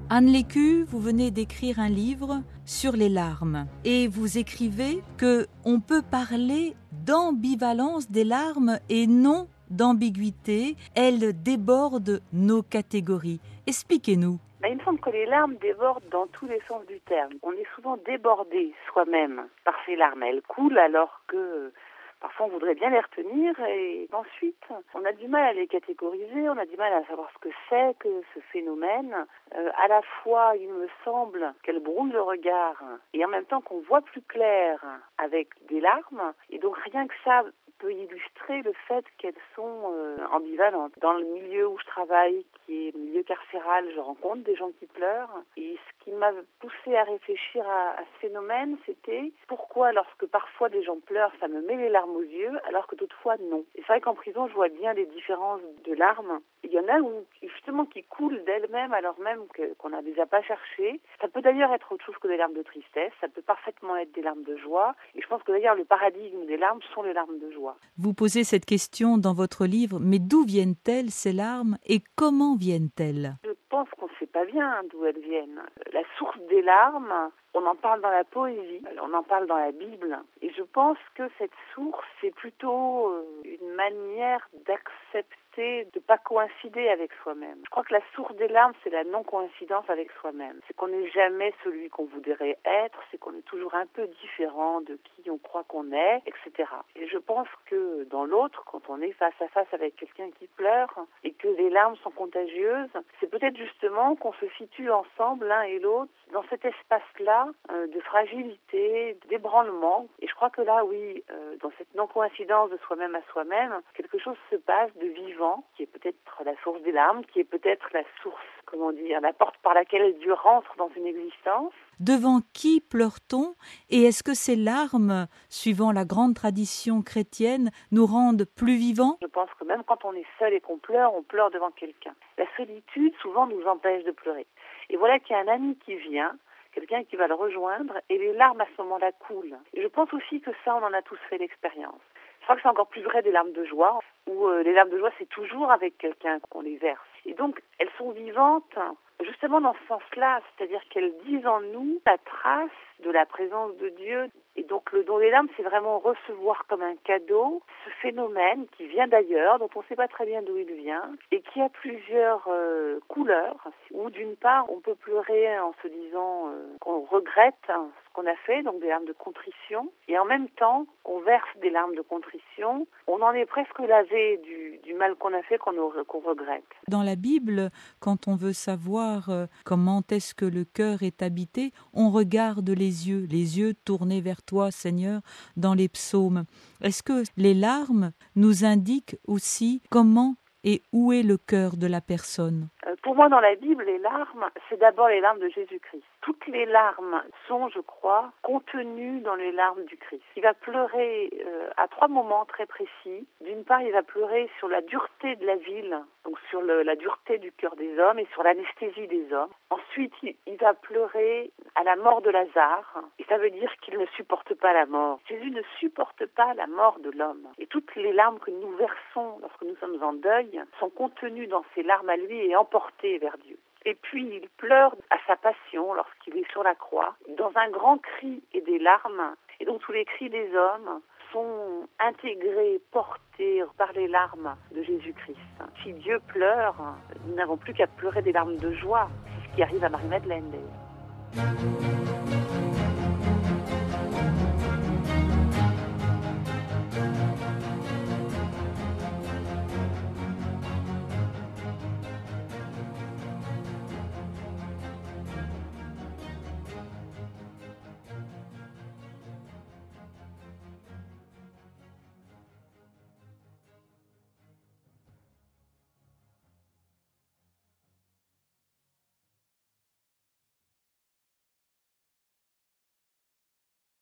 Anne Lécu, vous venez d'écrire un livre sur les larmes et vous écrivez que on peut parler d'ambivalence des larmes et non d'ambiguïté. Elles débordent nos catégories. Expliquez-nous. Il me semble que les larmes débordent dans tous les sens du terme. On est souvent débordé soi-même par ces larmes. Elles coulent alors que parfois on voudrait bien les retenir et ensuite on a du mal à les catégoriser, on a du mal à savoir ce que c'est que ce phénomène. À la fois il me semble qu'elles brouillent le regard et en même temps qu'on voit plus clair avec des larmes et donc rien que ça peut illustrer le fait qu'elles sont ambivalentes. Dans le milieu où je travaille, qui est le milieu carcéral, je rencontre des gens qui pleurent. Et ce qui m'a poussé à réfléchir à ce phénomène, c'était pourquoi lorsque parfois des gens pleurent, ça me met les larmes aux yeux, alors que d'autres fois non. Et c'est vrai qu'en prison, je vois bien les différences de larmes. Il y en a où, justement qui coulent d'elles-mêmes alors même qu'on n'a déjà pas cherché. Ça peut d'ailleurs être autre chose que des larmes de tristesse, ça peut parfaitement être des larmes de joie. Et je pense que d'ailleurs le paradigme des larmes sont les larmes de joie. Vous posez cette question dans votre livre, mais d'où viennent-elles ces larmes et comment viennent-elles ? Je pense qu'on ne sait pas bien d'où elles viennent. La source des larmes, on en parle dans la poésie, on en parle dans la Bible. Et je pense que cette source, c'est plutôt une manière d'accepter de ne pas coïncider avec soi-même. Je crois que la source des larmes, c'est la non-coïncidence avec soi-même. C'est qu'on n'est jamais celui qu'on voudrait être, c'est qu'on est toujours un peu différent de qui on croit qu'on est, etc. Et je pense que dans l'autre, quand on est face à face avec quelqu'un qui pleure et que les larmes sont contagieuses, c'est peut-être justement qu'on se situe ensemble, l'un et l'autre, dans cet espace-là de fragilité, d'ébranlement. Et je crois que là, oui, dans cette non-coïncidence de soi-même à soi-même, quelque chose se passe de vivant, qui est peut-être la source des larmes, qui est peut-être la source, la porte par laquelle Dieu rentre dans une existence. Devant qui pleure-t-on ? Et est-ce que ces larmes, suivant la grande tradition chrétienne, nous rendent plus vivants ? Je pense que même quand on est seul et qu'on pleure, on pleure devant quelqu'un. La solitude, souvent, nous empêche de pleurer. Et voilà qu'il y a un ami qui vient, quelqu'un qui va le rejoindre, et les larmes à ce moment-là coulent. Et je pense aussi que ça, on en a tous fait l'expérience. Je crois que c'est encore plus vrai des larmes de joie, où les larmes de joie, c'est toujours avec quelqu'un qu'on les verse. Et donc, elles sont vivantes, justement dans ce sens-là, c'est-à-dire qu'elles disent en nous la trace de la présence de Dieu. Et donc, le don des larmes, c'est vraiment recevoir comme un cadeau ce phénomène qui vient d'ailleurs, dont on ne sait pas très bien d'où il vient, et qui a plusieurs couleurs, où d'une part, on peut pleurer en se disant qu'on regrette ce qu'on a fait, donc des larmes de contrition, et en même temps, on verse des larmes de contrition, on en est presque lavé du mal qu'on a fait, qu'on regrette. Dans la Bible, quand on veut savoir comment est-ce que le cœur est habité, on regarde les yeux tournés vers toi, Seigneur, dans les psaumes. Est-ce que les larmes nous indiquent aussi comment et où est le cœur de la personne ? Pour moi, dans la Bible, les larmes, c'est d'abord les larmes de Jésus-Christ. Toutes les larmes sont, je crois, contenues dans les larmes du Christ. Il va pleurer à 3 moments très précis. D'une part, il va pleurer sur la dureté de la ville, donc sur la dureté du cœur des hommes et sur l'anesthésie des hommes. Ensuite, il va pleurer à la mort de Lazare, et ça veut dire qu'il ne supporte pas la mort. Jésus ne supporte pas la mort de l'homme. Et toutes les larmes que nous versons lorsque nous sommes en deuil sont contenues dans ces larmes à lui et emportées vers Dieu. Et puis il pleure à sa passion lorsqu'il est sur la croix, dans un grand cri et des larmes. Et donc tous les cris des hommes sont intégrés, portés par les larmes de Jésus-Christ. Si Dieu pleure, nous n'avons plus qu'à pleurer des larmes de joie. C'est ce qui arrive à Marie-Madeleine d'ailleurs.